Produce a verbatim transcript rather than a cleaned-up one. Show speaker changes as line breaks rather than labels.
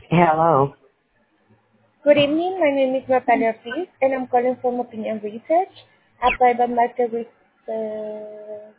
Hello.
Good evening. My name is Natalia Fries, and I'm calling from Opinion Research, applied by market research.